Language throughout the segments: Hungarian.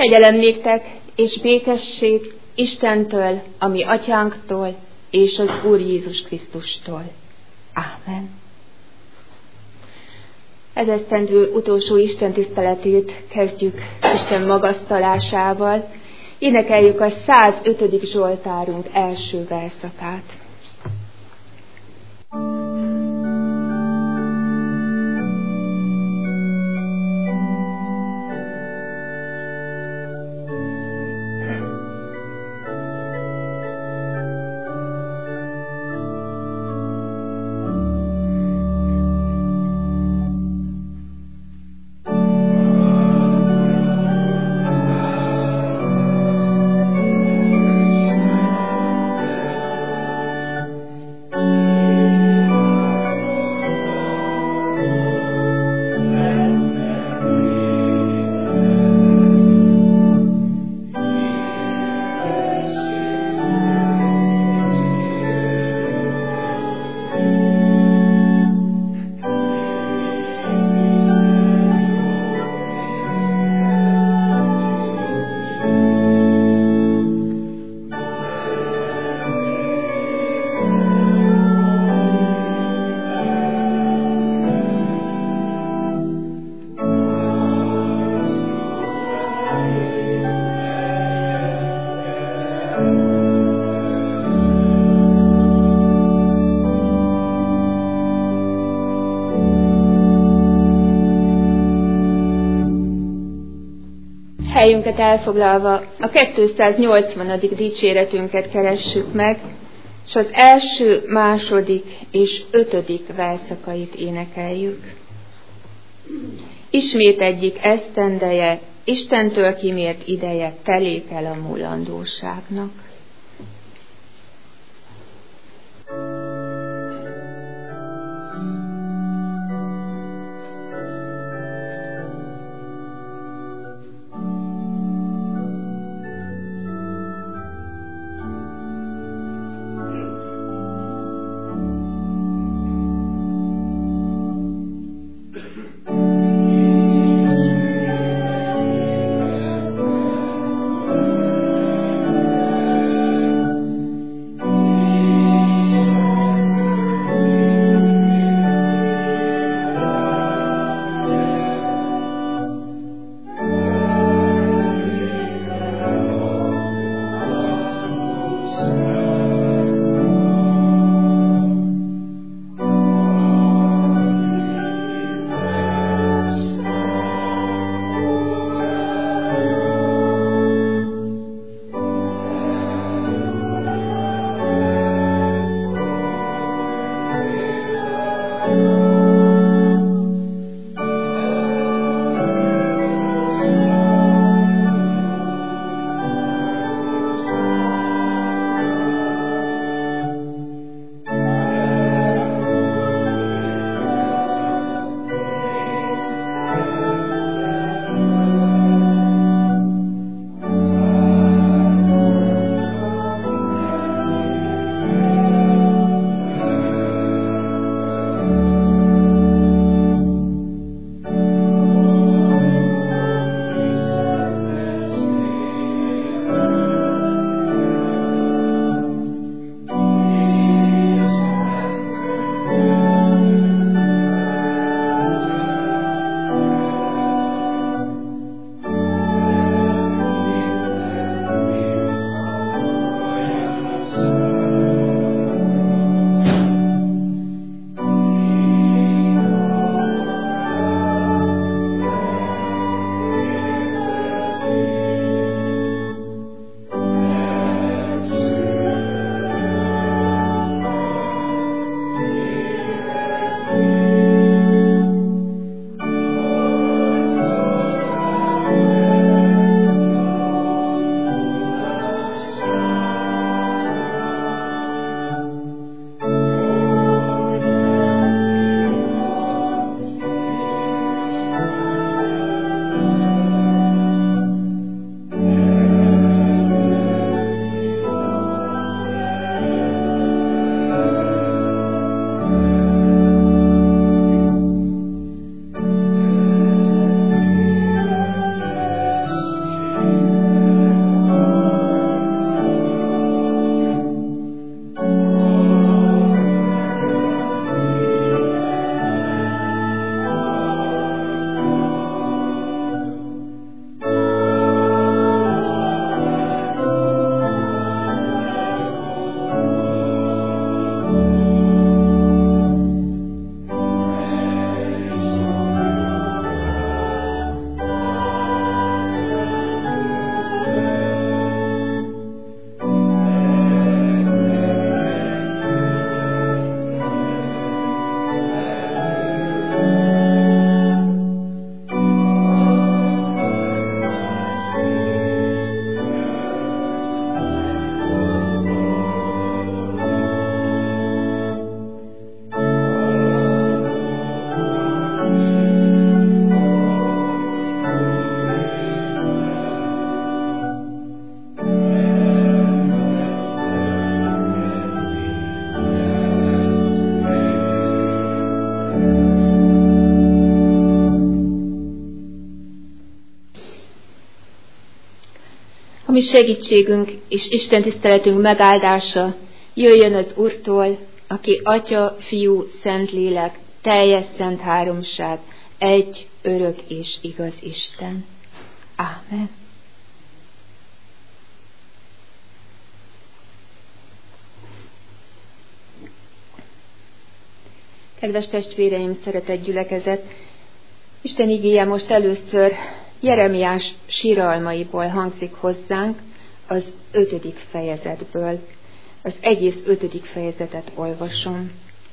Kegyelem néktek és békesség Istentől, a mi atyánktól és az Úr Jézus Krisztustól. Ámen. Ez esztendő utolsó Isten tiszteletét kezdjük Isten magasztalásával. Énekeljük a 105. Zsoltárunk első verszakát. Helyünket elfoglalva a 280. dicséretünket keressük meg, és az első, második és 5. verszakait énekeljük. Ismét egyik esztendeje, Istentől kimért ideje telik el a múlandóságnak. mi segítségünk és Isten tiszteletünk megáldása jöjjön az Úrtól, aki Atya, Fiú, Szentlélek, teljes szent háromság, egy, örök és igaz Isten. Ámen. Kedves testvéreim, szeretett gyülekezet! Isten igéje most először Jeremiás síralmaiból hangzik hozzánk, az 5. fejezetből. Az egész 5. fejezetet olvasom.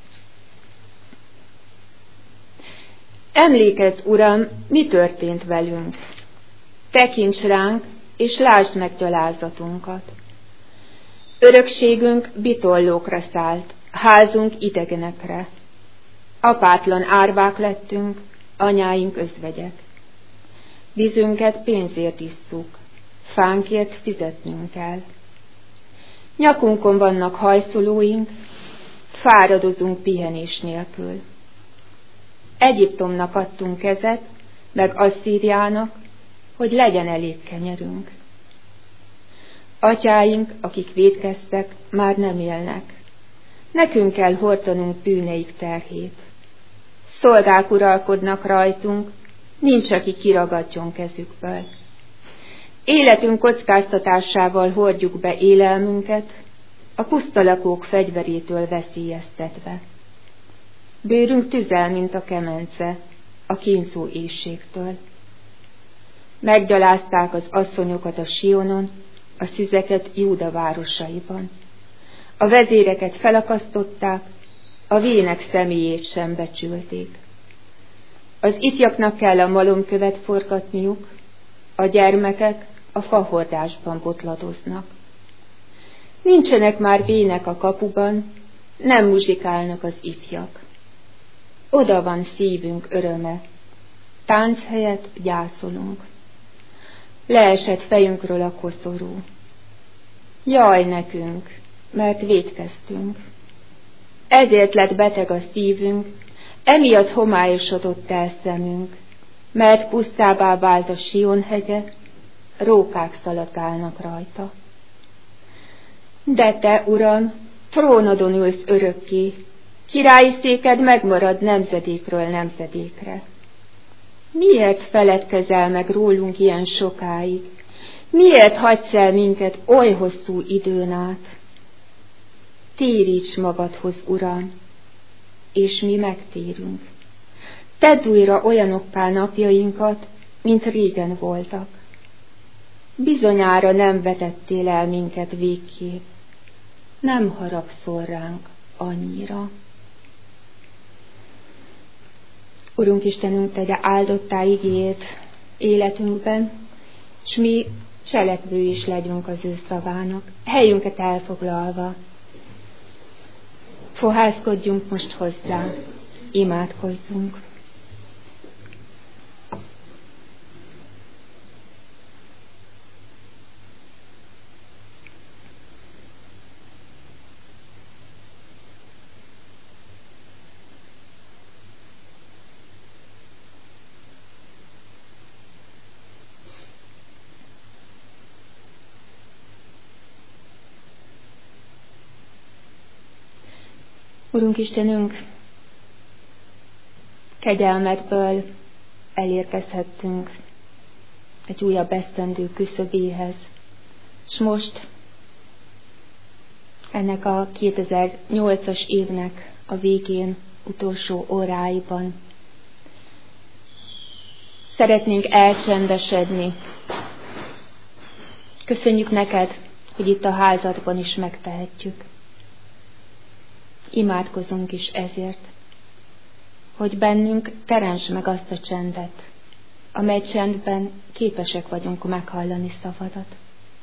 Emlékezz, Uram, mi történt velünk. Tekints ránk, és lásd meg gyalázatunkat. Örökségünk bitollókra szállt, házunk idegenekre. Apátlan árvák lettünk, anyáink özvegyek. Vízünket pénzért isszuk, fánkért fizetnünk kell. Nyakunkon vannak hajszolóink, fáradozunk pihenés nélkül. Egyiptomnak adtunk kezet, meg Asszíriának, hogy legyen elég kenyerünk. Atyáink, akik vétkeztek, már nem élnek. Nekünk kell hordanunk bűneik terhét. Szolgák uralkodnak rajtunk, nincs, aki kiragadjon kezükből. Életünk kockáztatásával hordjuk be élelmünket, a pusztalakók fegyverétől veszélyeztetve. Bőrünk tüzel, mint a kemence, a kínzó éhségtől. Meggyalázták az asszonyokat a Sionon, a szüzeket Júda városaiban. A vezéreket felakasztották, a vének személyét sem becsülték. Az ifjaknak kell a malomkövet forgatniuk, a gyermekek a fahordásban botladoznak. Nincsenek már vének a kapuban, nem muzsikálnak az ifjak. Oda van szívünk öröme, tánc helyett gyászolunk. Leesett fejünkről a koszorú. Jaj nekünk, mert vétkeztünk. Ezért lett beteg a szívünk, emiatt homályosodott el szemünk, mert pusztábbá vált a Sion hegye, rókák szaladgálnak rajta. De te, Uram, trónodon ülsz örökké, királyi széked megmarad nemzedékről nemzedékre. Miért feledkezel meg rólunk ilyen sokáig? Miért hagysz el minket oly hosszú időn át? Téríts magadhoz, Uram, és mi megtérünk. Tedd újra olyanokká napjainkat, mint régen voltak. Bizonyára nem vetettél el minket végképp, nem haragszol ránk annyira. Urunk Istenünk, tegye áldottá igéjét életünkben, s mi cselekvő is legyünk az ő szavának, helyünket elfoglalva. Fohászkodjunk most hozzá, imádkozzunk. Urunk Istenünk, kegyelmedből elérkezhettünk egy újabb esztendő küszöbéhez, és most ennek a 2008-as évnek a végén, utolsó óráiban szeretnénk elcsendesedni. Köszönjük neked, hogy itt a házadban is megtehetjük. Imádkozunk is ezért, hogy bennünk teremts meg azt a csendet, amely csendben képesek vagyunk meghallani szavadat.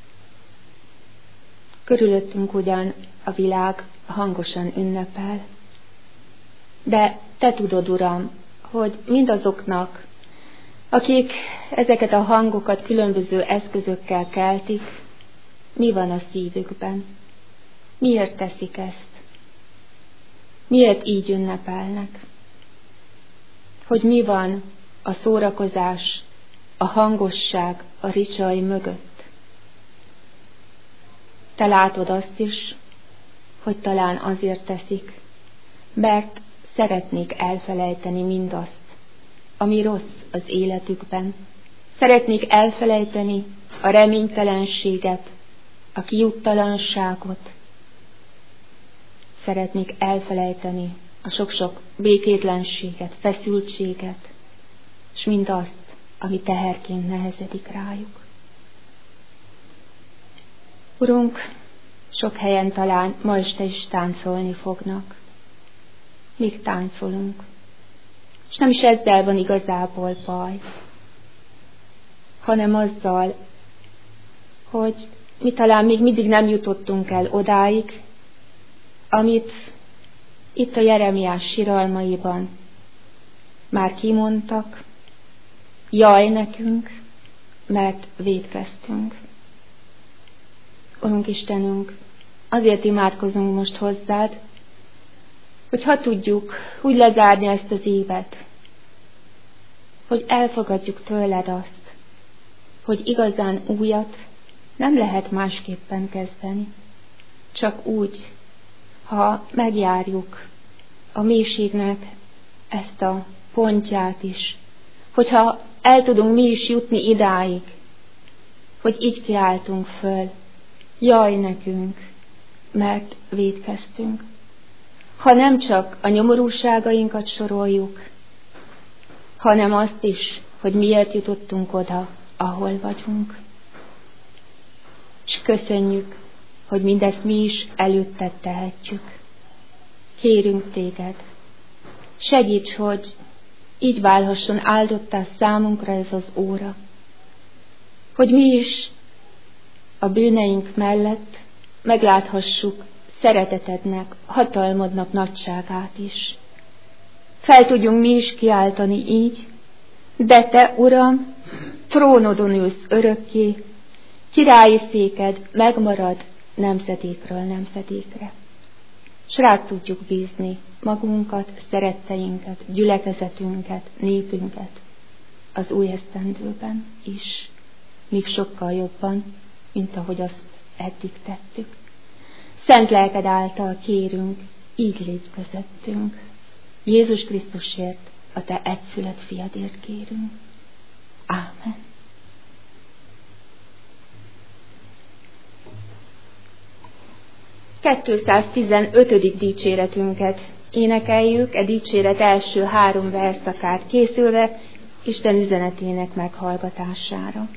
Körülöttünk ugyan a világ hangosan ünnepel, de te tudod, Uram, hogy mindazoknak, akik ezeket a hangokat különböző eszközökkel keltik, mi van a szívükben, miért teszik ezt. Miért így ünnepelnek? Hogy mi van a szórakozás, a hangosság, a ricsaj mögött? Te látod azt is, hogy talán azért teszik, mert szeretnék elfelejteni mindazt, ami rossz az életükben. Szeretnék elfelejteni a reménytelenséget, a kiuttalanságot. Szeretnék elfelejteni a sok-sok békétlenséget, feszültséget, és mindazt, ami teherként nehezedik rájuk. Urunk, sok helyen talán ma este is táncolni fognak. Még táncolunk. És nem is ezzel van igazából baj, hanem azzal, hogy mi talán még mindig nem jutottunk el odáig, amit itt a Jeremiás siralmaiban már kimondtak, jaj nekünk, mert vétkeztünk. Urunk Istenünk, azért imádkozunk most hozzád, hogy ha tudjuk úgy lezárni ezt az évet, hogy elfogadjuk tőled azt, hogy igazán újat nem lehet másképpen kezdeni, csak úgy, ha megjárjuk a mélységnek ezt a pontját is, hogyha el tudunk mi is jutni idáig, hogy így kiáltunk föl, jaj nekünk, mert vétkeztünk. Ha nem csak a nyomorúságainkat soroljuk, hanem azt is, hogy miért jutottunk oda, ahol vagyunk. És köszönjük, hogy mindezt mi is előtted tehetjük. Kérünk téged, segíts, hogy így válhasson áldottá számunkra ez az óra, hogy mi is a bűneink mellett megláthassuk szeretetednek, hatalmadnak nagyságát is. Fel tudjunk mi is kiáltani így, de te, Uram, trónodon ülsz örökké, királyi széked megmarad nemzedékről nemzedékre. S rád tudjuk bízni magunkat, szeretteinket, gyülekezetünket, népünket az új esztendőben is, még sokkal jobban, mint ahogy azt eddig tettük. Szent lelked által kérünk, így légy közöttünk. Jézus Krisztusért, a te egyszülött fiadért kérünk. Ámen. ...215. dicséretünket énekeljük, e dicséret első 3 verszakát készülve Isten üzenetének meghallgatására.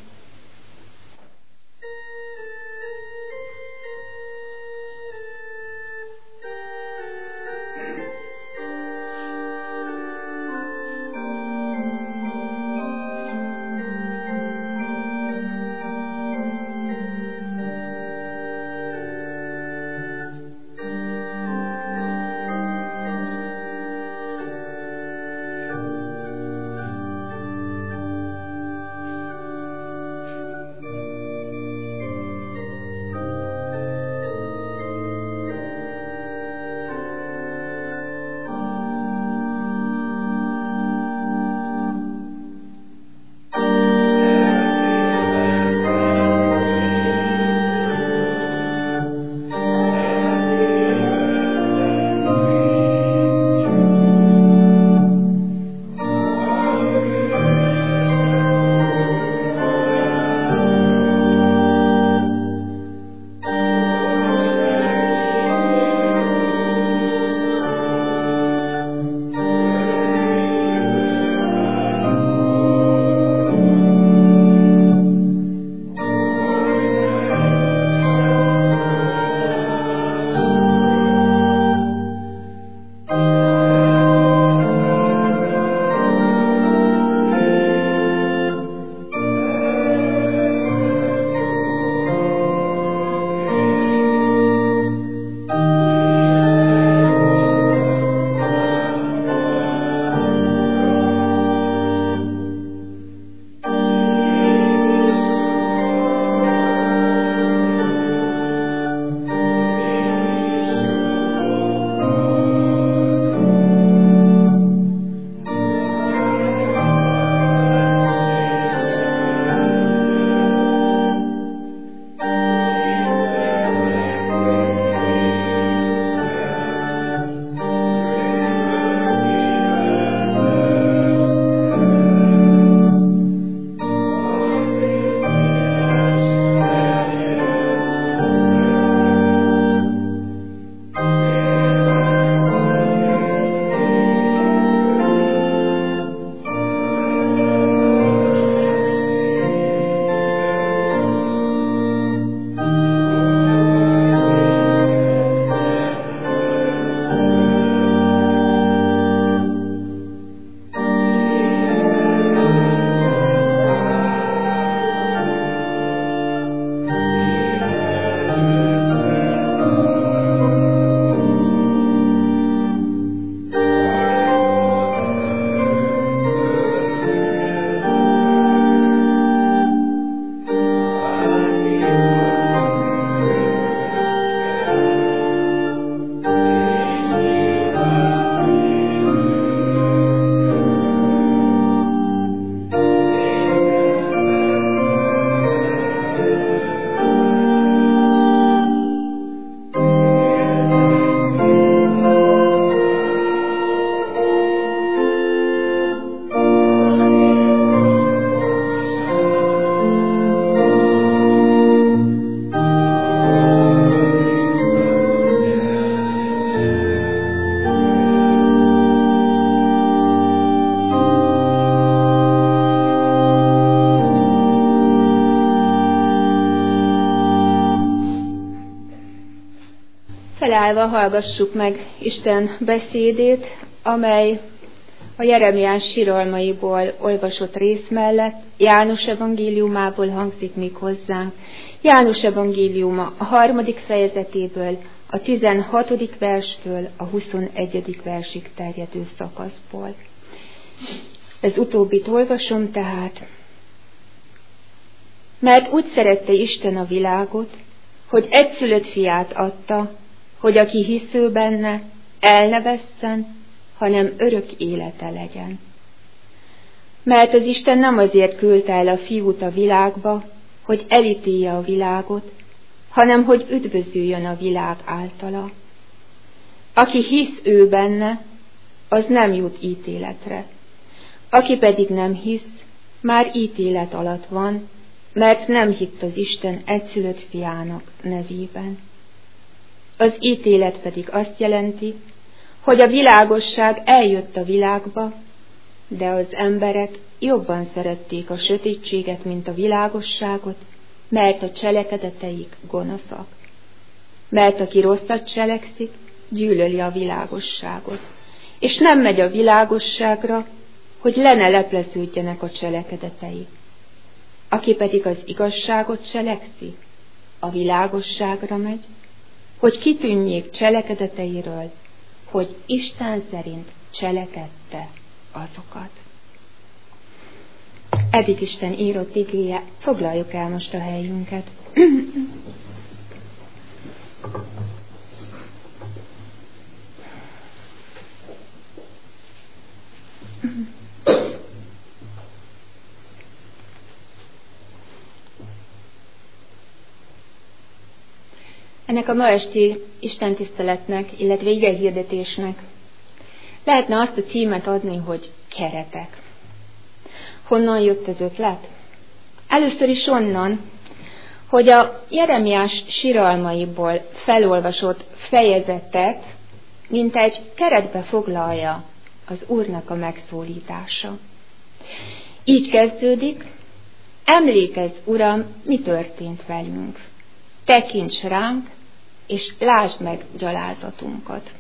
Felállva hallgassuk meg Isten beszédét, amely a Jeremiás síralmaiból olvasott rész mellett János evangéliumából hangzik még hozzánk. János evangéliuma a 3. fejezetéből, a 16. verstől a 21. versig terjedő szakaszból. Ez utóbbit olvasom tehát. Mert úgy szerette Isten a világot, hogy egyszülött fiát adta, hogy aki hisző benne, el ne vesszen, hanem örök élete legyen. Mert az Isten nem azért küldte el a fiút a világba, hogy elítélje a világot, hanem hogy üdvözüljön a világ általa. Aki hisz ő benne, az nem jut ítéletre. Aki pedig nem hisz, már ítélet alatt van, mert nem hitt az Isten egyszülött fiának nevében. Az ítélet pedig azt jelenti, hogy a világosság eljött a világba, de az emberek jobban szerették a sötétséget, mint a világosságot, mert a cselekedeteik gonoszak. Mert aki rosszat cselekszik, gyűlöli a világosságot, és nem megy a világosságra, hogy le ne lepleződjenek a cselekedetei. Aki pedig az igazságot cselekszi, a világosságra megy, hogy kitűnjék cselekedeteiről, hogy Isten szerint cselekedte azokat. Eddig Isten írott igéje, foglaljuk el most a helyünket. Ennek a ma esti istentiszteletnek, illetve igehirdetésnek lehetne azt a címet adni, hogy keretek. Honnan jött az ötlet? Először is onnan, hogy a Jeremiás síralmaiból felolvasott fejezetet mint egy keretbe foglalja az Úrnak a megszólítása. Így kezdődik: emlékezz, Uram, mi történt velünk. Tekints ránk, és lásd meg gyalázatunkat.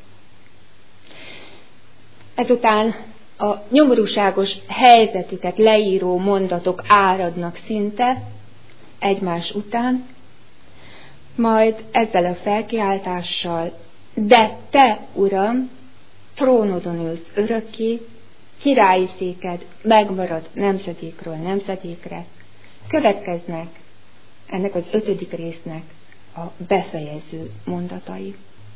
Ezután a nyomorúságos helyzetüket leíró mondatok áradnak szinte egymás után, majd ezzel a felkiáltással: de te, Uram, trónodon ülsz örökké, királyi széked megmarad nemzedékről nemzedékre, következnek ennek az 5. résznek a befejező mondatai.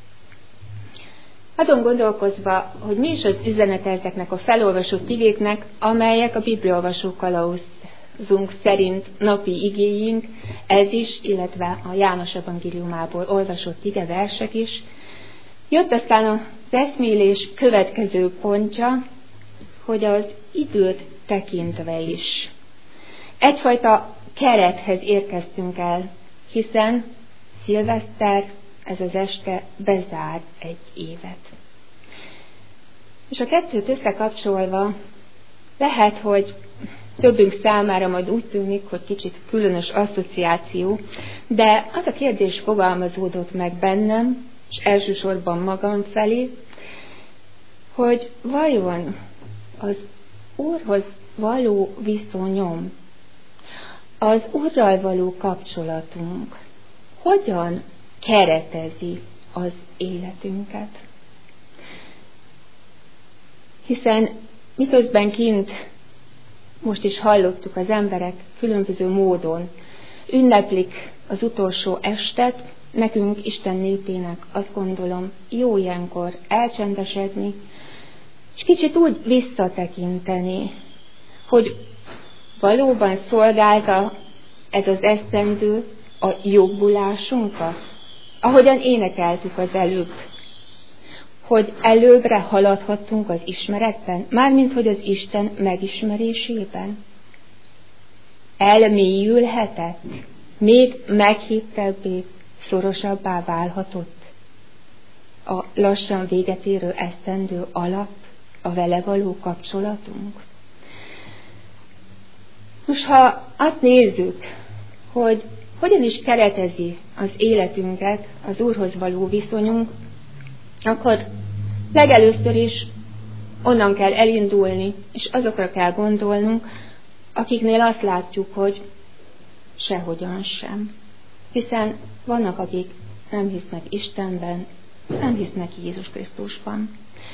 Azon gondolkozva, hogy mi is az üzenete ezeknek a felolvasott igéknek, amelyek a bibliaolvasó kalauzunk szerint napi igéink, ez is, illetve a János evangéliumából olvasott ige versek is, jött aztán az eszmélés következő pontja, hogy az időt tekintve is egyfajta kerethez érkeztünk el, hiszen szilveszter, ez az este bezár egy évet. És a kettőt összekapcsolva lehet, hogy többünk számára majd úgy tűnik, hogy kicsit különös asszociáció, de az a kérdés fogalmazódott meg bennem, és elsősorban magam felé, hogy vajon az Úrhoz való viszonyom, az Úrral való kapcsolatunk hogyan keretezi az életünket. Hiszen miközben kint, most is hallottuk, az emberek különböző módon ünneplik az utolsó estet, nekünk, Isten népének azt gondolom jó ilyenkor elcsendesedni, és kicsit úgy visszatekinteni, hogy valóban szolgálta ez az esztendő a jobbulásunkat, ahogyan énekeltük az előbb, hogy előbbre haladhattunk az ismeretben, mármint hogy az Isten megismerésében. Elmélyülhetett, még meghittebbé, szorosabbá válhatott a lassan véget érő esztendő alatt a vele való kapcsolatunk. Most ha azt nézzük, hogy hogyan is keretezi az életünket, az Úrhoz való viszonyunk, akkor legelőször is onnan kell elindulni, és azokra kell gondolnunk, akiknél azt látjuk, hogy sehogyan sem. Hiszen vannak, akik nem hisznek Istenben, nem hisznek Jézus Krisztusban.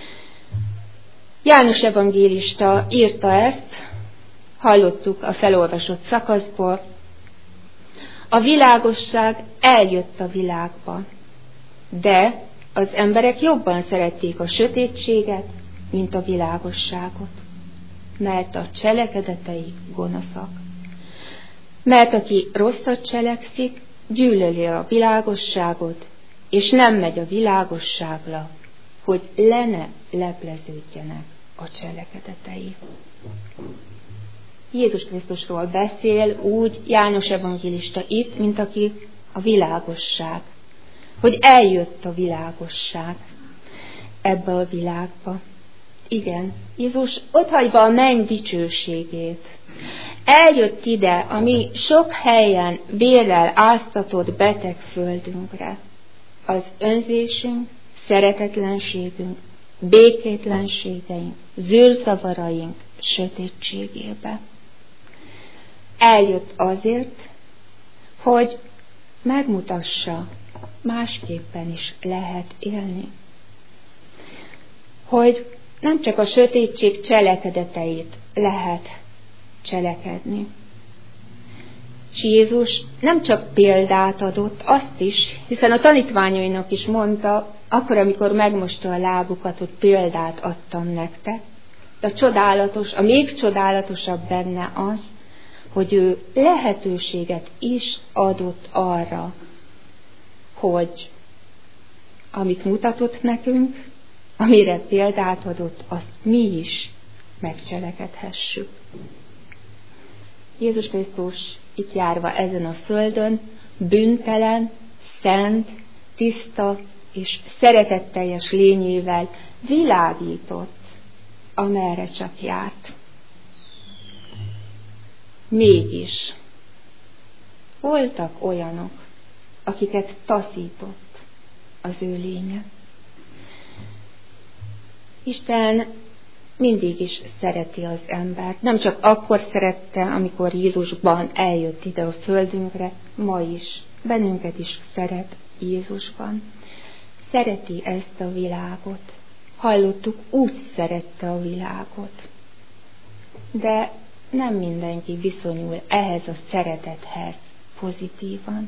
János evangélista írta ezt, hallottuk a felolvasott szakaszból. A világosság eljött a világba, de az emberek jobban szerették a sötétséget, mint a világosságot, mert a cselekedetei gonoszak. Mert aki rosszat cselekszik, gyűlöli a világosságot, és nem megy a világosságra, hogy le ne lepleződjenek a cselekedetei. Jézus Krisztusról beszél úgy János evangélista itt, mint aki a világosság. Hogy eljött a világosság ebbe a világba. Igen, Jézus otthagyva a menny dicsőségét. Eljött ide a mi sok helyen vérrel áztatott beteg földünkre. Az önzésünk, szeretetlenségünk, békétlenségeink, zűrzavaraink sötétségébe. Eljött azért, hogy megmutassa, másképpen is lehet élni. Hogy nem csak a sötétség cselekedeteit lehet cselekedni. És Jézus nem csak példát adott, azt is, hiszen a tanítványainak is mondta, akkor, amikor megmosta a lábukat, hogy példát adtam nektek. De a még csodálatosabb benne az, hogy ő lehetőséget is adott arra, hogy amit mutatott nekünk, amire példát adott, azt mi is megcselekedhessük. Jézus Krisztus itt járva ezen a földön bűntelen, szent, tiszta és szeretetteljes lényével világított, amerre csak járt. Mégis voltak olyanok, akiket taszított az ő lénye. Isten mindig is szereti az embert. Nem csak akkor szerette, amikor Jézusban eljött ide a földünkre, ma is. Bennünket is szeret Jézusban. Szereti ezt a világot. Hallottuk, úgy szerette a világot. De nem mindenki viszonyul ehhez a szeretethez pozitívan.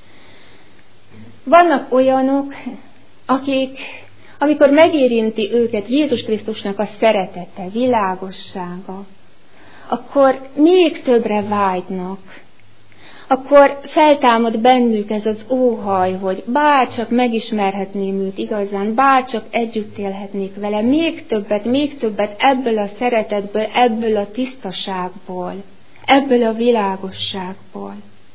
Vannak olyanok, akik, amikor megérinti őket Jézus Krisztusnak a szeretete, világossága, akkor még többre vágynak. Akkor feltámad bennük ez az óhaj, hogy bárcsak megismerhetném őt igazán, bárcsak együtt élhetnék vele, még többet ebből a szeretetből, ebből a tisztaságból, ebből a világosságból.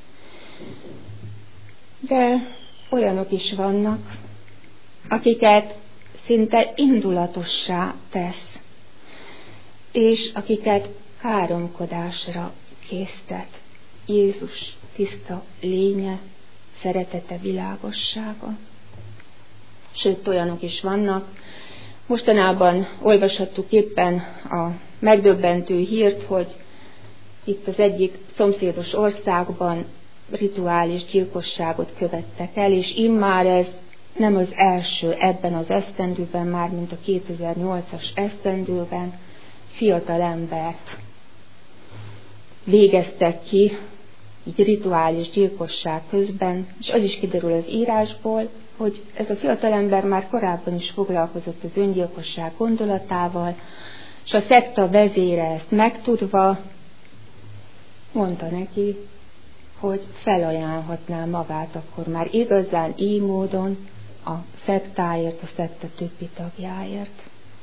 De olyanok is vannak, akiket szinte indulatossá tesz, és akiket káromkodásra késztet Jézus tiszta lénye, szeretete, világossága. Sőt, olyanok is vannak. Mostanában olvashattuk éppen a megdöbbentő hírt, hogy itt az egyik szomszédos országban rituális gyilkosságot követtek el, és immár ez nem az első ebben az esztendőben, már mint a 2008-as esztendőben fiatal embert végeztek ki, így rituális gyilkosság közben, és az is kiderül az írásból, hogy ez a fiatalember már korábban is foglalkozott az öngyilkosság gondolatával, és a szekta vezére ezt megtudva mondta neki, hogy felajánlhatná magát akkor már igazán így módon a szektáért, a szekta többi tagjáért.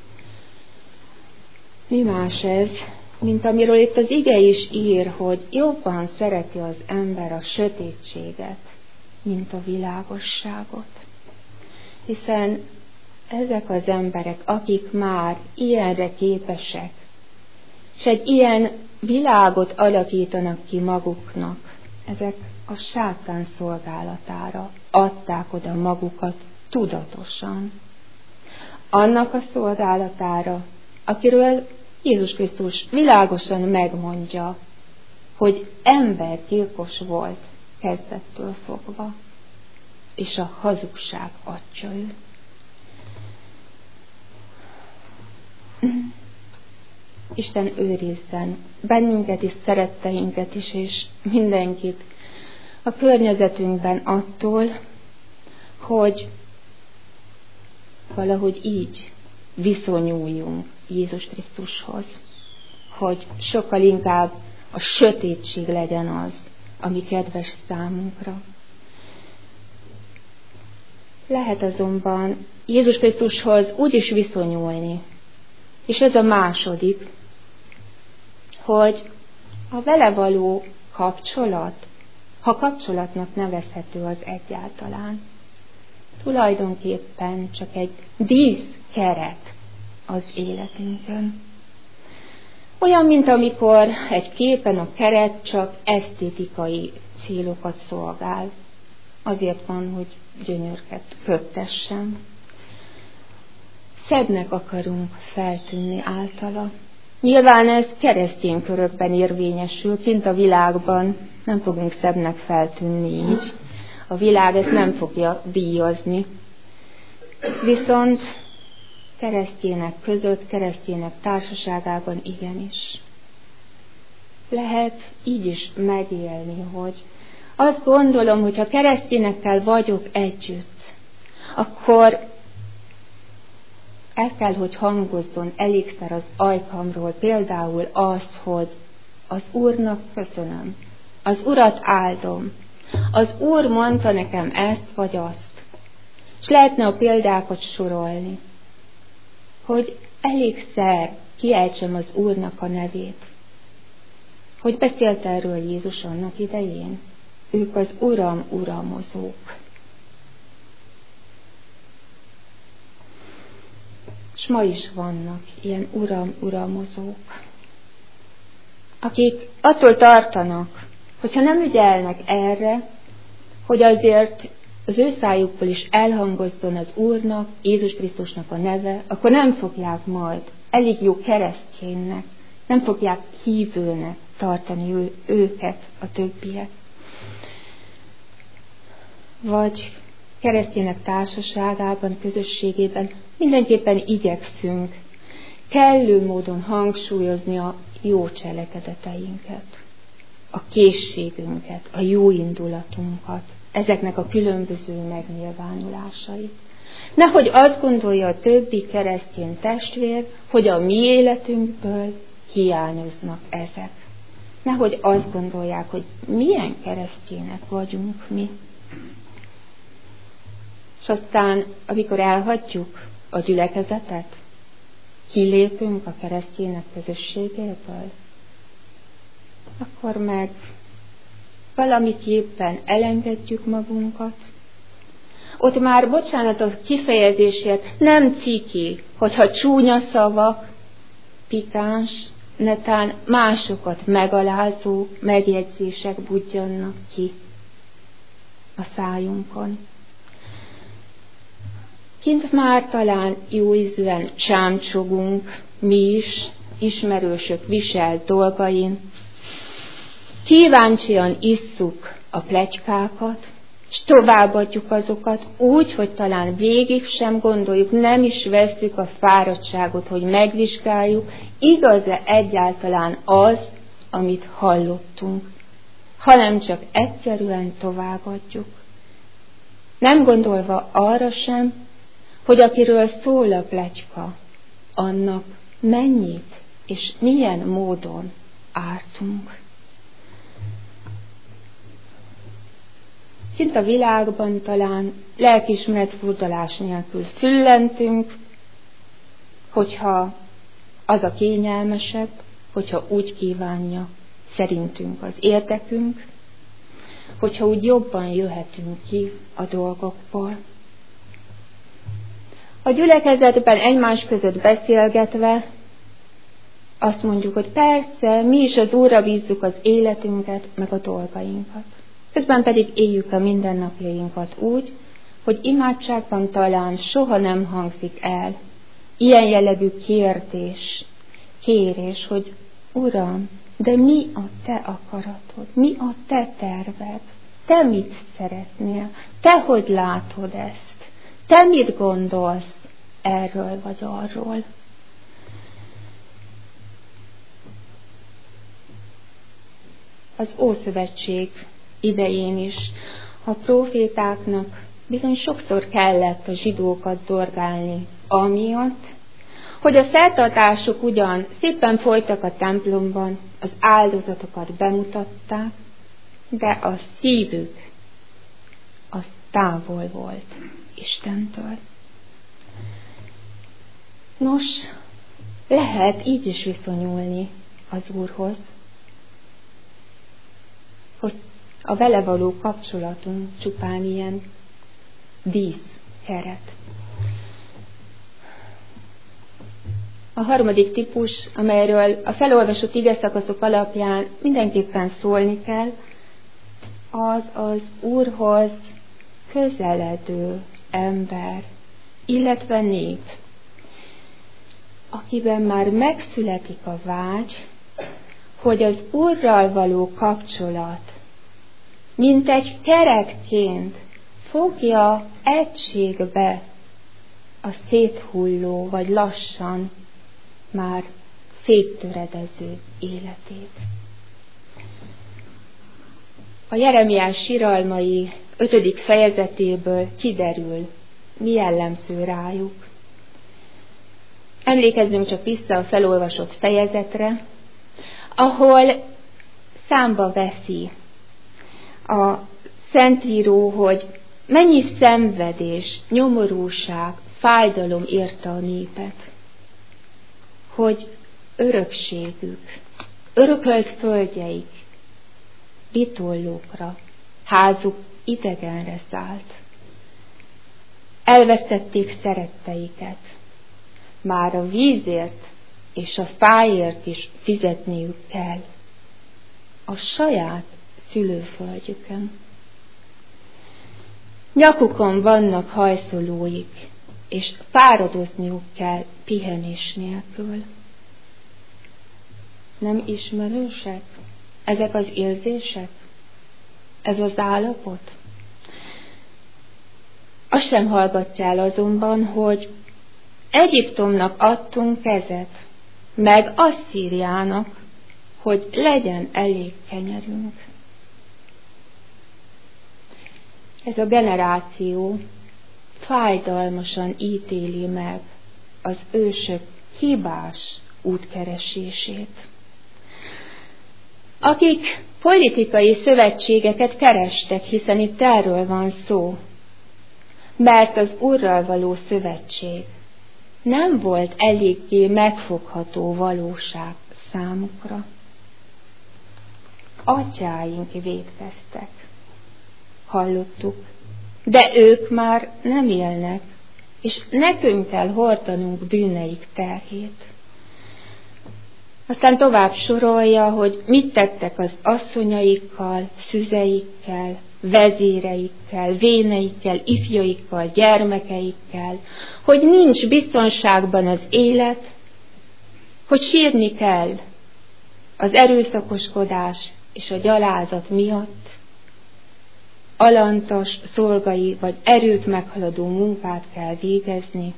Mi más ez, mint amiről itt az ige is ír, hogy jobban szereti az ember a sötétséget, mint a világosságot. Hiszen ezek az emberek, akik már ilyenre képesek, és egy ilyen világot alakítanak ki maguknak, ezek a sátán szolgálatára adták oda magukat tudatosan. Annak a szolgálatára, akiről Jézus Krisztus világosan megmondja, hogy embergyilkos volt kezdettől fogva, és a hazugság atya ő. Isten őrizzen bennünket és szeretteinket is, és mindenkit a környezetünkben attól, hogy valahogy így viszonyuljunk Jézus Krisztushoz, hogy sokkal inkább a sötétség legyen az, ami kedves számunkra. Lehet azonban Jézus Krisztushoz úgy is viszonyulni, és ez a második, hogy a vele való kapcsolat, ha kapcsolatnak nevezhető az egyáltalán, tulajdonképpen csak egy díszkeret az életünkön. Olyan, mint amikor egy képen a keret csak esztétikai célokat szolgál. Azért van, hogy gyönyörket köptessen. Szebbnek akarunk feltűnni általa. Nyilván ez keresztény körökben érvényesül, kint a világban nem fogunk szebbnek feltűnni így. A világ ezt nem fogja díjazni. Viszont keresztjének között, keresztjének társaságában igenis. Lehet így is megélni, hogy azt gondolom, hogy ha keresztjénekkel vagyok együtt, akkor el kell, hogy hangozzon elégszer az ajkamról például az, hogy az Úrnak köszönöm, az Urat áldom, az Úr mondta nekem ezt vagy azt. És lehetne a példákat sorolni, hogy elégszer kiejtsem az Úrnak a nevét. Hogy beszélt erről Jézus annak idején? Ők az Uram uramozók. És ma is vannak ilyen Uram uramozók, akik attól tartanak, hogyha nem ügyelnek erre, hogy azért az ő szájukból is elhangozzon az Úrnak, Jézus Krisztusnak a neve, akkor nem fogják majd elég jó keresztjénnek, nem fogják hívőnek tartani őket a többiek. Vagy keresztjének társaságában, közösségében mindenképpen igyekszünk kellő módon hangsúlyozni a jó cselekedeteinket, a készségünket, a jó indulatunkat, ezeknek a különböző megnyilvánulásait. Nehogy azt gondolja a többi keresztény testvér, hogy a mi életünkből hiányoznak ezek. Nehogy azt gondolják, hogy milyen keresztjének vagyunk mi. És aztán, amikor elhagyjuk a gyülekezetet, kilépünk a keresztjének közösségéből, akkor meg valamit éppen elengedjük magunkat. Ott már, bocsánat a kifejezésért, nem ciki, hogyha csúnya szavak, pikáns, netán másokat megalázó megjegyzések budjannak ki a szájunkon. Kint már talán jó ízűen csámcsogunk mi is, ismerősök viselt dolgain. Kíváncsian isszuk a pletykákat, és továbbadjuk azokat úgy, hogy talán végig sem gondoljuk, nem is vesszük a fáradtságot, hogy megvizsgáljuk, igaz-e egyáltalán az, amit hallottunk, hanem csak egyszerűen továbbadjuk. Nem gondolva arra sem, hogy akiről szól a pletyka, annak mennyit és milyen módon ártunk. Kint a világban talán lelkiismeret-furdalás nélkül füllentünk, hogyha az a kényelmesebb, hogyha úgy kívánja szerintünk az érdekünk, hogyha úgy jobban jöhetünk ki a dolgokból. A gyülekezetben egymás között beszélgetve azt mondjuk, hogy persze, mi is az Úrra bízzuk az életünket, meg a dolgainkat. Közben pedig éljük a mindennapjainkat úgy, hogy imádságban talán soha nem hangzik el ilyen jellegű kérés, hogy Uram, de mi a Te akaratod, mi a Te terved, Te mit szeretnél, Te hogy látod ezt, Te mit gondolsz erről vagy arról. Az Ószövetség idején is a prófétáknak bizony sokszor kellett a zsidókat dorgálni, amiatt, hogy a szertartások ugyan szépen folytak a templomban, az áldozatokat bemutatták, de a szívük az távol volt Istentől. Nos, lehet így is viszonyulni az Úrhoz, hogy a vele való kapcsolatunk csupán ilyen díszkeret. A harmadik típus, amelyről a felolvasott igeszakaszok alapján mindenképpen szólni kell, az Úrhoz közeledő ember, illetve nép, akiben már megszületik a vágy, hogy az Úrral való kapcsolat mint egy kerekként fogja egységbe a széthulló, vagy lassan már széttöredező életét. A Jeremiás síralmai 5. fejezetéből kiderül, mi jellemző rájuk. Emlékezzünk csak vissza a felolvasott fejezetre, ahol számba veszi a Szentíró, hogy mennyi szenvedés, nyomorúság, fájdalom érte a népet, hogy örökségük, örökölt földjeik vitollókra, házuk idegenre szállt. Elvesztették szeretteiket, már a vízért és a fáért is fizetniük kell a saját szülőföldjükön. Nyakukon vannak hajszolóik, és fáradozniuk kell pihenés nélkül. Nem ismerősek ezek az érzések? Ez az állapot? Azt sem hallgatja el azonban, hogy Egyiptomnak adtunk kezet, meg Asszíriának, hogy legyen elég kenyerünk. Ez a generáció fájdalmasan ítéli meg az ősök hibás útkeresését. Akik politikai szövetségeket kerestek, hiszen itt erről van szó, mert az Úrral való szövetség nem volt eléggé megfogható valóság számukra. Atyáink vétkeztek, hallottuk, de ők már nem élnek, és nekünk kell hordanunk bűneik terhét. Aztán tovább sorolja, hogy mit tettek az asszonyaikkal, szüzeikkel, vezéreikkel, véneikkel, ifjaikkal, gyermekeikkel, hogy nincs biztonságban az élet, hogy sírni kell az erőszakoskodás és a gyalázat miatt, alantas, szolgai vagy erőt meghaladó munkát kell végezni,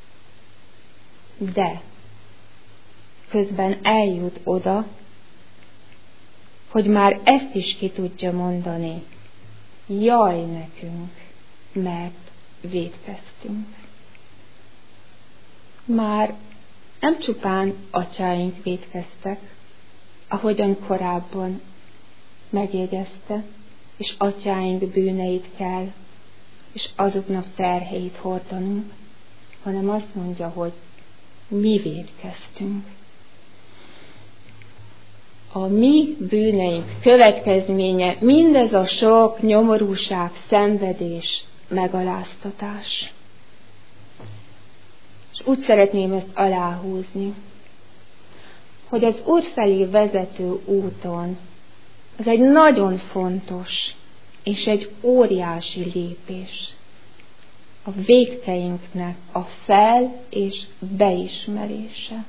de közben eljut oda, hogy már ezt is ki tudja mondani. Jaj nekünk, mert vétkeztünk. Már nem csupán atyáink vétkeztek, ahogyan korábban megjegyezte, és atyáink bűneit kell, és azoknak terheit hordanunk, hanem azt mondja, hogy mi vétkeztünk. A mi bűneink következménye mindez a sok nyomorúság, szenvedés, megaláztatás. És úgy szeretném ezt aláhúzni, hogy az Úr felé vezető úton az egy nagyon fontos és egy óriási lépés a vétkeinknek a fel- és beismerése.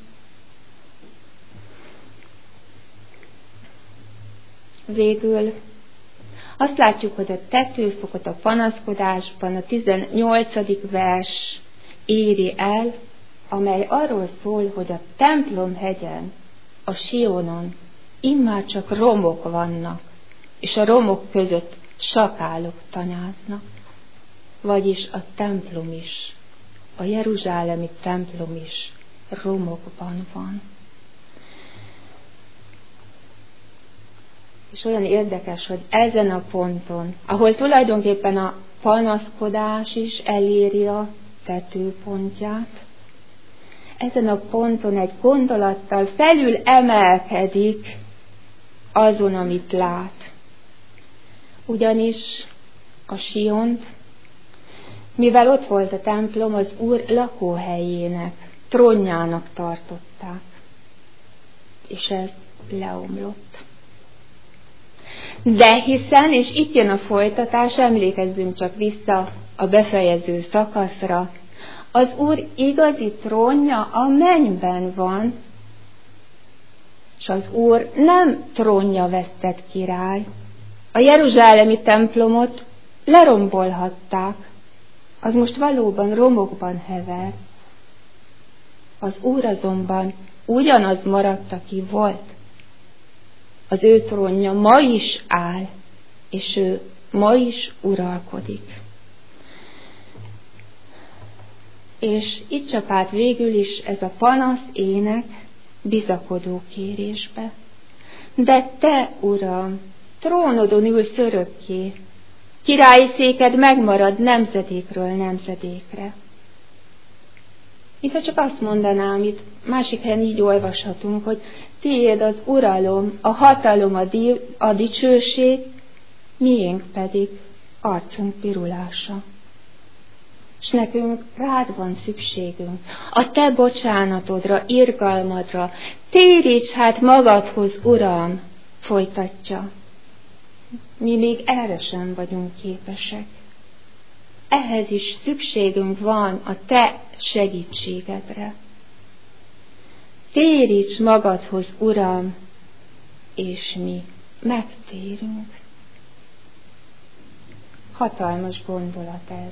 Végül azt látjuk, hogy a tetőfokot a panaszkodásban a 18. vers éri el, amely arról szól, hogy a templomhegyen, a Sionon immár csak romok vannak, és a romok között sakálok tanyáznak. Vagyis a templom is, a jeruzsálemi templom is romokban van. És olyan érdekes, hogy ezen a ponton, ahol tulajdonképpen a panaszkodás is eléri a tetőpontját, ezen a ponton egy gondolattal felül emelkedik azon, amit lát. Ugyanis a Siont, mivel ott volt a templom, az Úr lakóhelyének, trónjának tartották. És ez leomlott. De hiszen, és itt jön a folytatás, emlékezzünk csak vissza a befejező szakaszra, az Úr igazi trónja a mennyben van, és az Úr nem trónja vesztett király. A jeruzsálemi templomot lerombolhatták, az most valóban romokban hever. Az Úr azonban ugyanaz maradt, aki volt. Az ő trónja ma is áll, és ő ma is uralkodik. És itt csap át végül is ez a panasz ének bizakodó kérésbe. De te, Uram, trónodon ülsz örökké, királyi széked megmarad nemzedékről nemzedékre. Mintha csak azt mondanám, itt másik helyen így olvashatunk, hogy tiéd az uralom, a hatalom, a dicsőség, miénk pedig arcunk pirulása. És nekünk rád van szükségünk, a te bocsánatodra, irgalmadra, téríts hát magadhoz, Uram, folytatja. Mi még erre sem vagyunk képesek. Ehhez is szükségünk van a te segítségedre. Téríts magadhoz, Uram, és mi megtérünk. Hatalmas gondolat ez.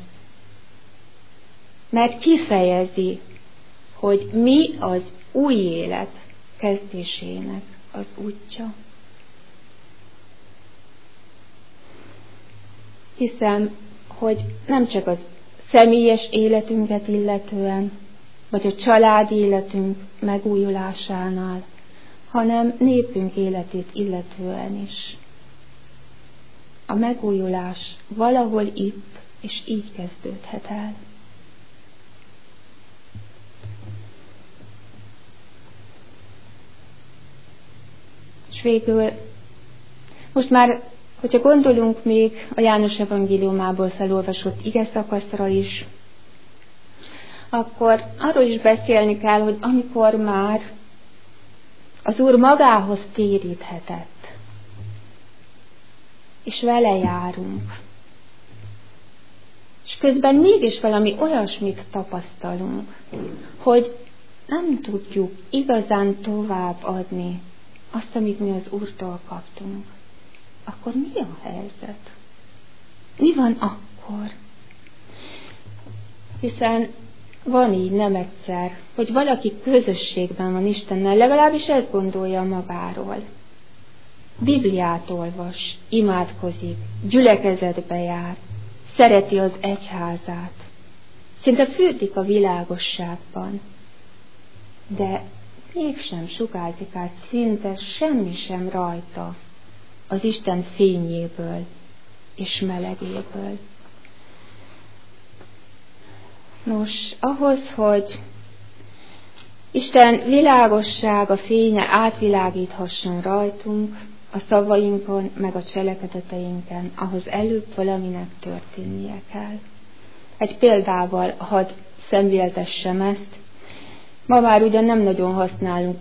Mert kifejezi, hogy mi az új élet kezdésének az útja. Hiszem, hogy nem csak az személyes életünket illetően, vagy a családi életünk megújulásánál, hanem népünk életét illetően is. A megújulás valahol itt és így kezdődhet el. És végül, most már, hogyha gondolunk még a János evangéliumából felolvasott ige szakaszra is, akkor arról is beszélni kell, hogy amikor már az Úr magához téríthetett, és vele járunk, és közben mégis valami olyasmit tapasztalunk, hogy nem tudjuk igazán továbbadni azt, amit mi az Úrtól kaptunk, akkor mi a helyzet? Mi van akkor? Hiszen van így nem egyszer, hogy valaki közösségben van Istennel, legalábbis ezt gondolja magáról. Bibliát olvas, imádkozik, gyülekezetbe jár, szereti az egyházát, szinte fürdik a világosságban, de mégsem sugárzik át szinte semmi sem rajta az Isten fényéből és melegéből. Nos, ahhoz, hogy Isten világossága, fénye átvilágíthasson rajtunk, a szavainkon, meg a cselekedeteinken, ahhoz előbb valaminek történnie kell. Egy példával hadd szemléltessem ezt. Ma már ugyan nem nagyon használunk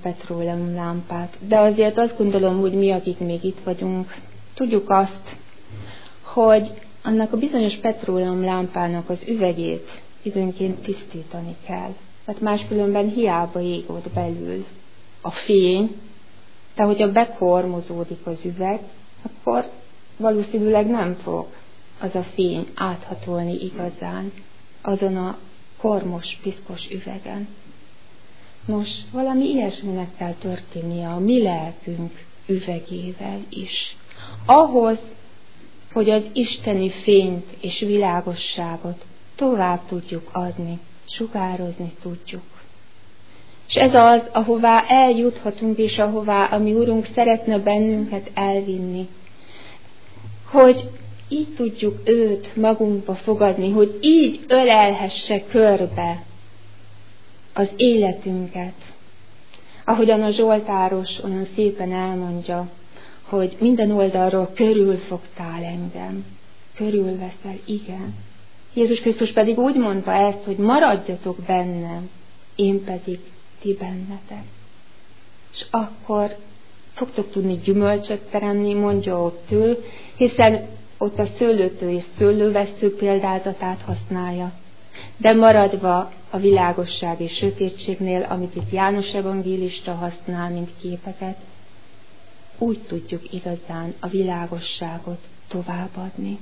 petróleumlámpát, de azért azt gondolom, hogy mi, akik még itt vagyunk, tudjuk azt, hogy annak a bizonyos petróleumlámpának az üvegét időnként tisztítani kell. Tehát máskülönben hiába ég ott belül a fény, de hogyha bekormozódik az üveg, akkor valószínűleg nem fog az a fény áthatolni igazán azon a kormos, piszkos üvegen. Nos, valami ilyesminek kell történnie a mi lelkünk üvegével is. Ahhoz, hogy az isteni fényt és világosságot tovább tudjuk adni, sugározni tudjuk. És ez az, ahová eljuthatunk, és ahová a mi Urunk szeretne bennünket elvinni. Hogy így tudjuk őt magunkba fogadni, hogy így ölelhesse körbe az életünket. Ahogyan a Zsoltáros olyan szépen elmondja, hogy minden oldalról körülfogtál engem. Körülveszel, igen. Jézus Krisztus pedig úgy mondta ezt, hogy maradjatok bennem, én pedig ti bennetek. És akkor fogtok tudni gyümölcsöt teremni, mondja ott ő, hiszen ott a szőlőtő és szőlővessző példázatát használja. De maradva a világosság és sötétségnél, amit itt János evangélista használ, mint képeket, úgy tudjuk igazán a világosságot továbbadni.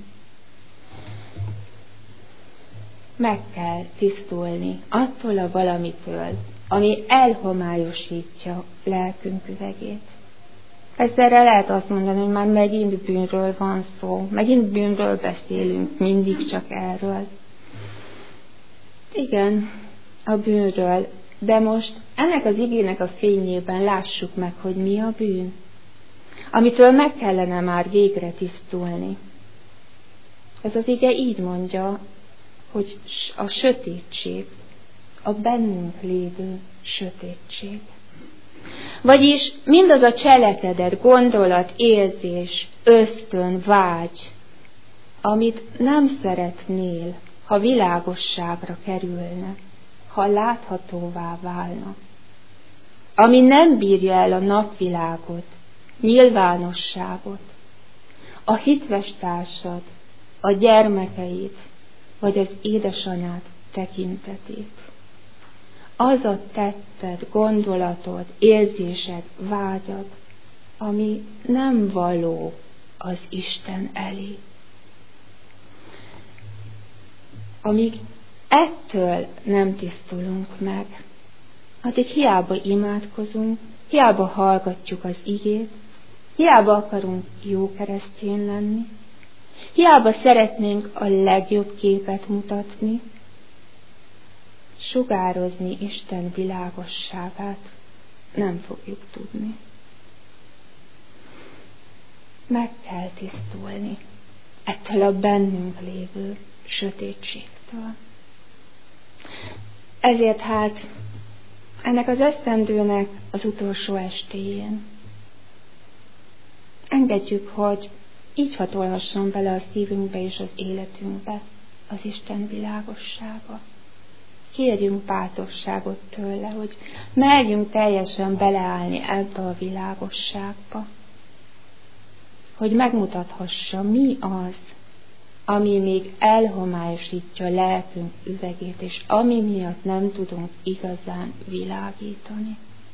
Meg kell tisztulni attól a valamitől, ami elhomályosítja lelkünk üvegét. Ezzel lehet azt mondani, hogy már megint bűnről van szó, megint bűnről beszélünk, mindig csak erről. Igen, a bűnről, de most ennek az igének a fényében lássuk meg, hogy mi a bűn, amitől meg kellene már végre tisztulni. Ez az ige így mondja, hogy a sötétség, a bennünk lévő sötétség. Vagyis mindaz a cselekedet, gondolat, érzés, ösztön, vágy, amit nem szeretnél, ha világosságra kerülne, ha láthatóvá válna, ami nem bírja el a napvilágot, nyilvánosságot, a hitves társad, a gyermekeid, vagy az édesanyád tekintetét. Az a tetted, gondolatod, érzésed, vágyad, ami nem való az Isten elé. Amíg ettől nem tisztulunk meg, addig hiába imádkozunk, hiába hallgatjuk az igét, hiába akarunk jó keresztény lenni, hiába szeretnénk a legjobb képet mutatni, sugározni Isten világosságát nem fogjuk tudni. Meg kell tisztulni ettől a bennünk lévő sötétségtől. Ezért hát ennek az esztendőnek az utolsó estéjén engedjük, hogy így hatolhasson bele a szívünkbe és az életünkbe az Isten világossága. Kérjünk bátorságot tőle, hogy merjünk teljesen beleállni ebbe a világosságba, hogy megmutathassa, mi az, ami még elhomályosítja lelkünk üvegét, és ami miatt nem tudunk igazán világítani.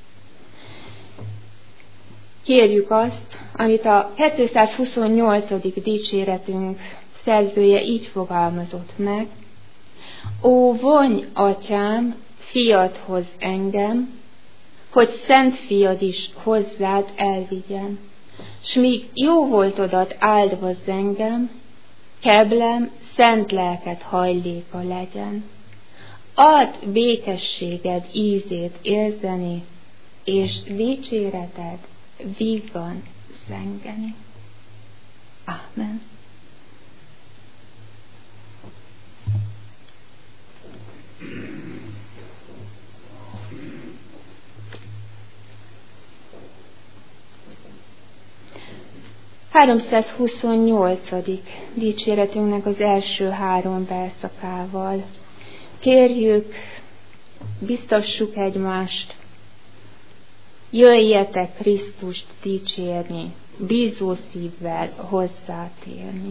Kérjük azt, amit a 228. dicséretünk szerzője így fogalmazott meg: Ó, vonj, atyám, fiadhoz engem, hogy szent fiad is hozzád elvigyen, s míg jó voltodat áldvazz engem, keblem szent lelked hajléka legyen. Add békességed ízét érzeni, és dicséreted vígan zengeni. Ámen. ...328. dicséretünknek az első 3 verszakával. Kérjük, biztassuk egymást, jöjjetek Krisztust dicsérni, bízó szívvel hozzátérni.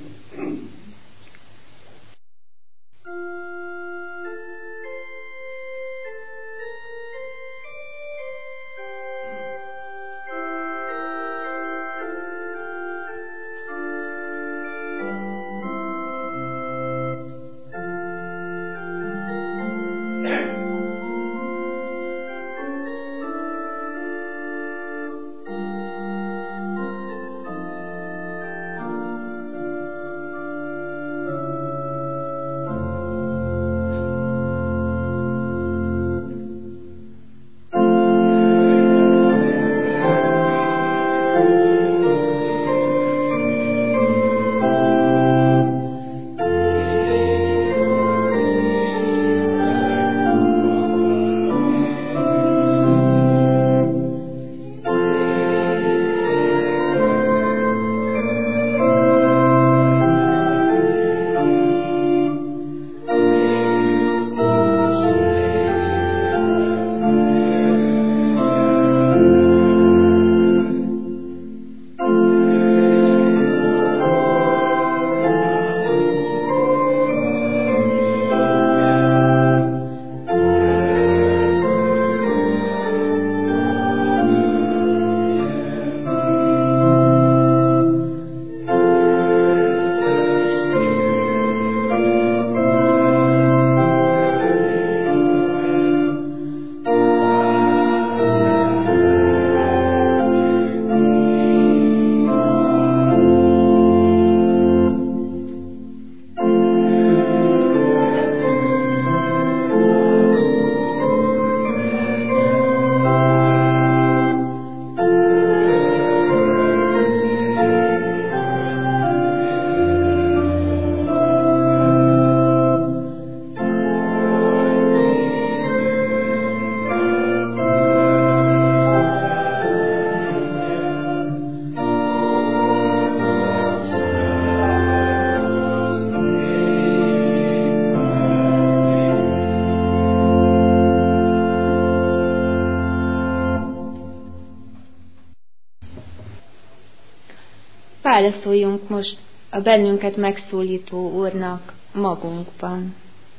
Válaszoljunk most a bennünket megszólító Úrnak magunkban.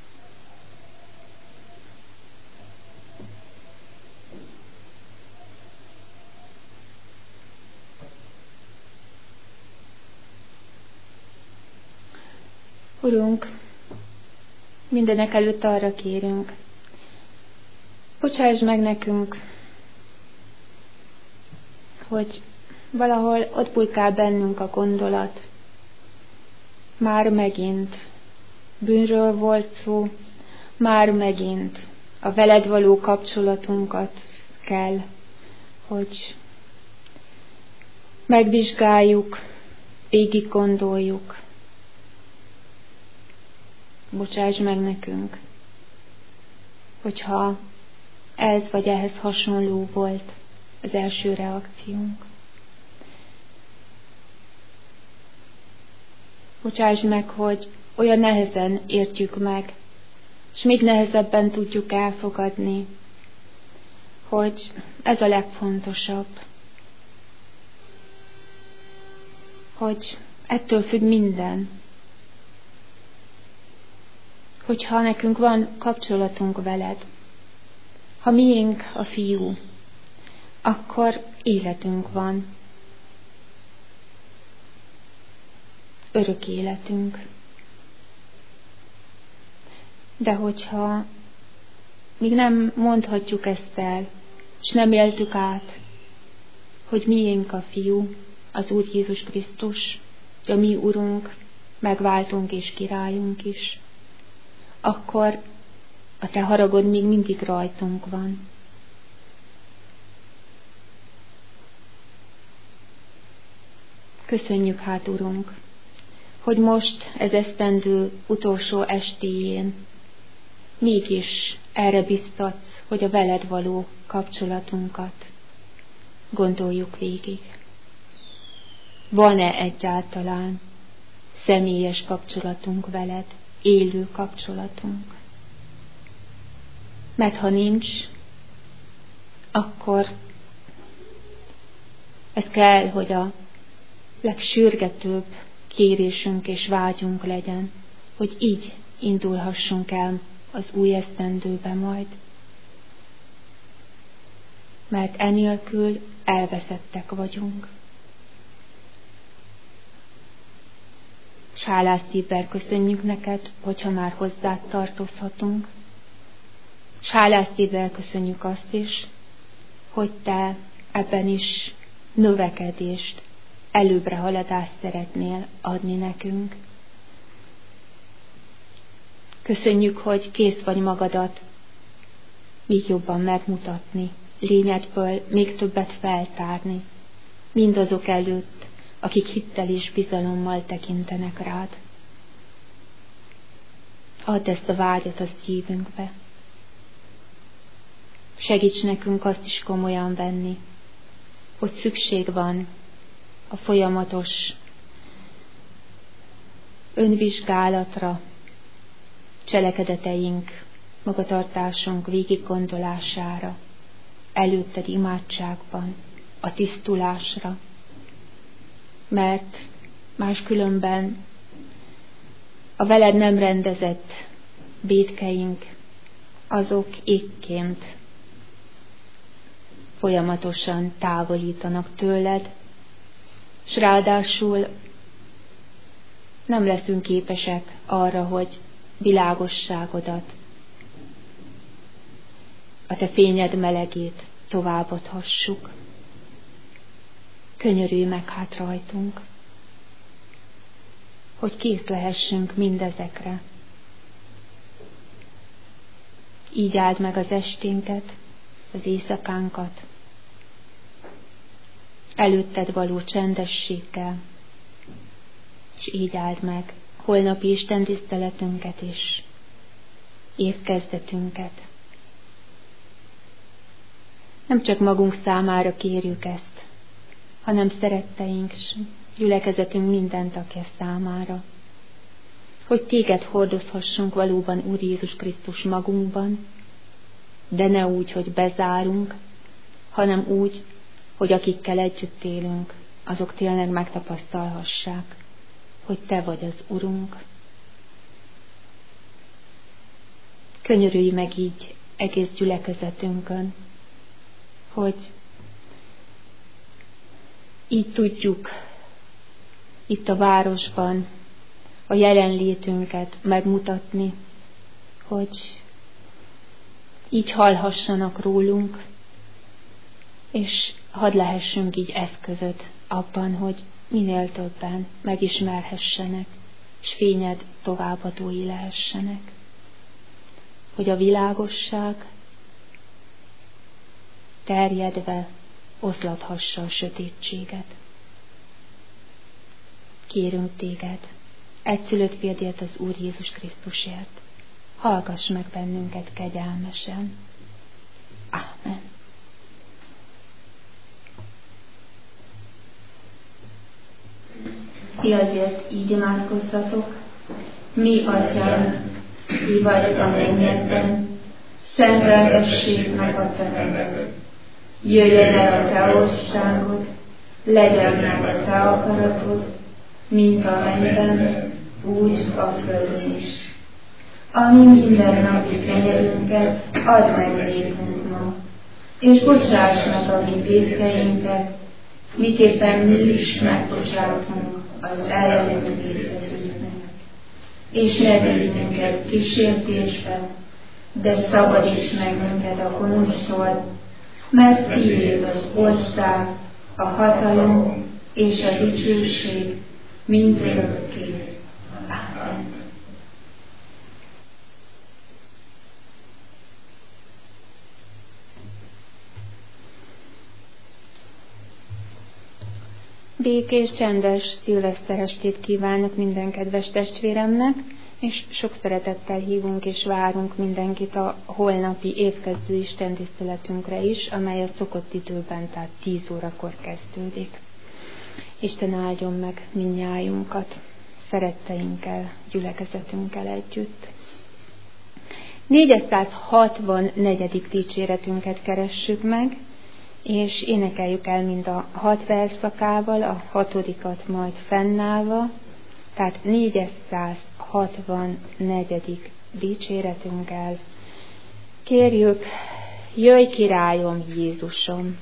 Urunk, mindenek előtt arra kérünk, bocsáss meg nekünk, hogy valahol ott bujkál bennünk a gondolat. Már megint bűnről volt szó, már megint a veled való kapcsolatunkat kell, hogy megvizsgáljuk, végig gondoljuk. Bocsáss meg nekünk, hogyha ez vagy ehhez hasonló volt az első reakciónk. Bocsáss meg, hogy olyan nehezen értjük meg, és még nehezebben tudjuk elfogadni, hogy ez a legfontosabb, hogy ettől függ minden. Hogyha nekünk van kapcsolatunk veled, ha miénk a fiú, akkor életünk van. Örök életünk. De hogyha még nem mondhatjuk ezt el, és nem éltük át, hogy miénk a fiú, az Úr Jézus Krisztus, a mi Urunk, megváltunk és királyunk is, akkor a te haragod még mindig rajtunk van. Köszönjük hát, Urunk, hogy most ez esztendő utolsó estéjén mégis erre biztatsz, hogy a veled való kapcsolatunkat gondoljuk végig. Van-e egyáltalán személyes kapcsolatunk veled, élő kapcsolatunk? Mert ha nincs, akkor ez kell, hogy a legsürgetőbb kérésünk és vágyunk legyen, hogy így indulhassunk el az új esztendőbe majd. Mert enélkül elveszettek vagyunk. S hálás szívvel köszönjük neked, hogyha már hozzád tartozhatunk. S hálás szívvel köszönjük azt is, hogy te ebben is növekedést, előbbre haladást szeretnél adni nekünk. Köszönjük, hogy kész vagy magadat még jobban megmutatni, lényedből még többet feltárni, mindazok előtt, akik hittel és bizalommal tekintenek rád. Add ezt a vágyat a szívünkbe. Segíts nekünk azt is komolyan venni, hogy szükség van a folyamatos önvizsgálatra, cselekedeteink, magatartásunk végiggondolására, előtted imádságban, a tisztulásra, mert máskülönben a veled nem rendezett vétkeink, azok ékként folyamatosan távolítanak tőled, s ráadásul nem leszünk képesek arra, hogy világosságodat, a te fényed melegét továbbadhassuk. Könyörülj meg hát rajtunk, hogy kész lehessünk mindezekre. Így áld meg az esténket, az éjszakánkat, előtted való csendességgel, és így áld meg holnapi istentiszteletünket is, évkezdetünket. Nem csak magunk számára kérjük ezt, hanem szeretteink és gyülekezetünk minden tagja számára, hogy téged hordozhassunk valóban, Úr Jézus Krisztus, magunkban, de ne úgy, hogy bezárunk, hanem úgy, hogy akikkel együtt élünk, azok tényleg megtapasztalhassák, hogy te vagy az Urunk. Könyörülj meg így egész gyülekezetünkön, hogy így tudjuk itt a városban a jelenlétünket megmutatni, hogy így hallhassanak rólunk, és hadd lehessünk így eszközöd abban, hogy minél többen megismerhessenek, és fényed továbbadói lehessenek. Hogy a világosság terjedve oszlathassa a sötétséget. Kérünk téged, egyszülött fiadért, az Úr Jézus Krisztusért, hallgass meg bennünket kegyelmesen. Ámen. Ti azért így imádkozzatok: mi atyánk, ki vagy a mennyekben, szenteltessék meg a te neved. Jöjjön el a te országod, legyen meg a te akaratod, mint a mennyben, úgy a földön is. Ami mindennapi kenyerünket add meg nékünk ma, és bocsáss meg a mi vétkeinket, miképpen mi is megbocsátunk az ellenünk vétkezőknek. És ne vigy minket kísértésbe, de szabadíts meg minket a gonosztól, mert tiéd az ország, a hatalom és a dicsőség mindörökké. Ámen. Békés, csendes szilveszterestét kívánok minden kedves testvéremnek, és sok szeretettel hívunk és várunk mindenkit a holnapi évkezdő istentiszteletünkre is, amely a szokott időben, tehát 10 órakor kezdődik. Isten áldjon meg mindnyájunkat, szeretteinkkel, gyülekezetünkkel együtt. 464. dicséretünket keressük meg, és énekeljük el mind a 6 verszakával, a 6. majd fennállva, tehát 464. dicséretünkkel. Kérjük, jöjj királyom Jézusom!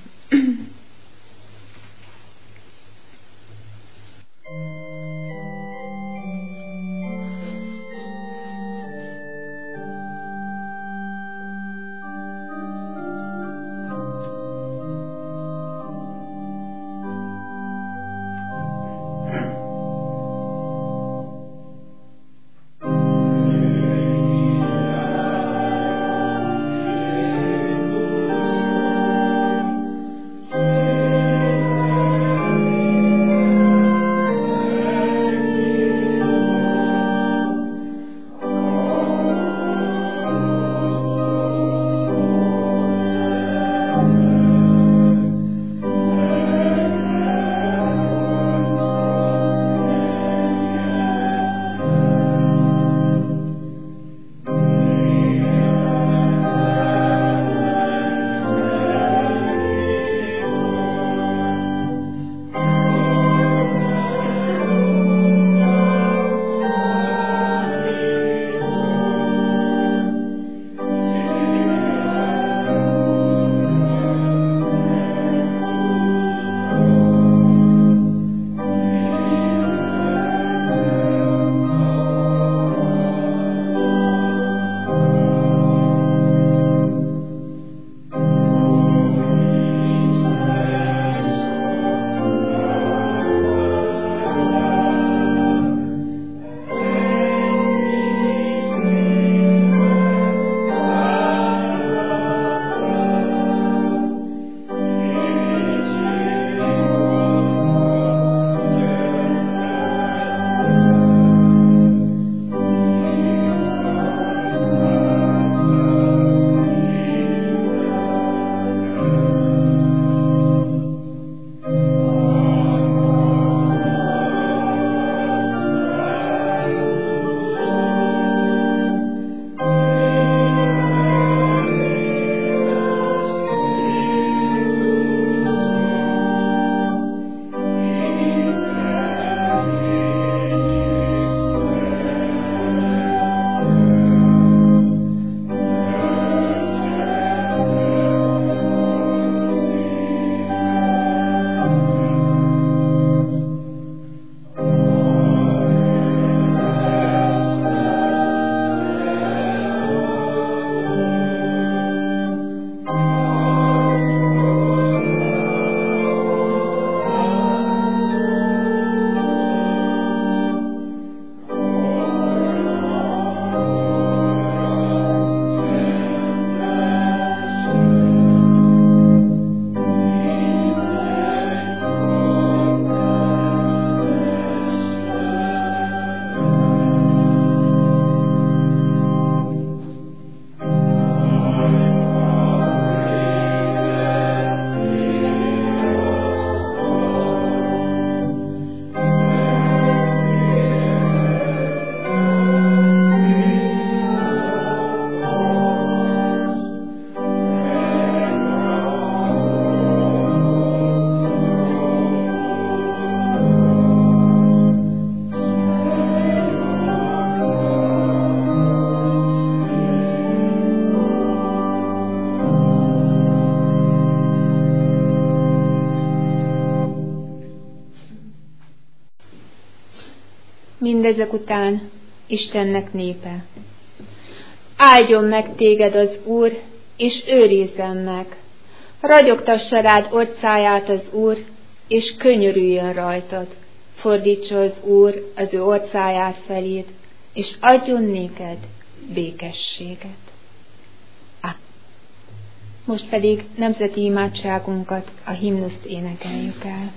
Mindezek után Istennek népe. Áldjon meg téged az Úr, és őrizzen meg. Ragyogtassa rád orcáját az Úr, és könyörüljön rajtad. Fordítsa az Úr az ő orcáját feléd, és adjon néked békességet. Most pedig nemzeti imádságunkat, a himnuszt énekeljük el.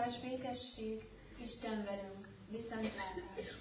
békesség, Isten velünk, viszontlátás!